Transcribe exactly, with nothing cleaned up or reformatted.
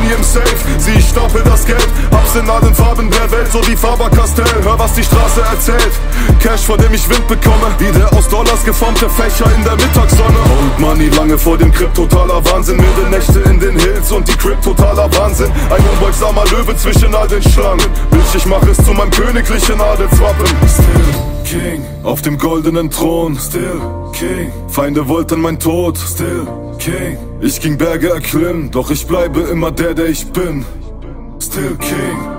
Money im Safe, sieh ich stapel das Geld, hab's in allen Farben der Welt, so wie Faber-Castell. Hör, was die Straße erzählt, Cash, vor dem ich Wind bekomme, wie der aus Dollars geformte Fächer in der Mittagssonne. Old Money lange vor dem Krypt, totaler Wahnsinn, milde Nächte in den Hills und die Crip, totaler Wahnsinn. Ein unbeugsamer Löwe zwischen all den Schlangen, Bitch, ich mach es zu meinem königlichen Adelswappen. Still King, auf dem goldenen Thron, Still King, Feinde wollten mein Tod, Still King, ich ging Berge erklimmen, doch ich bleibe immer der, der ich bin, Still King.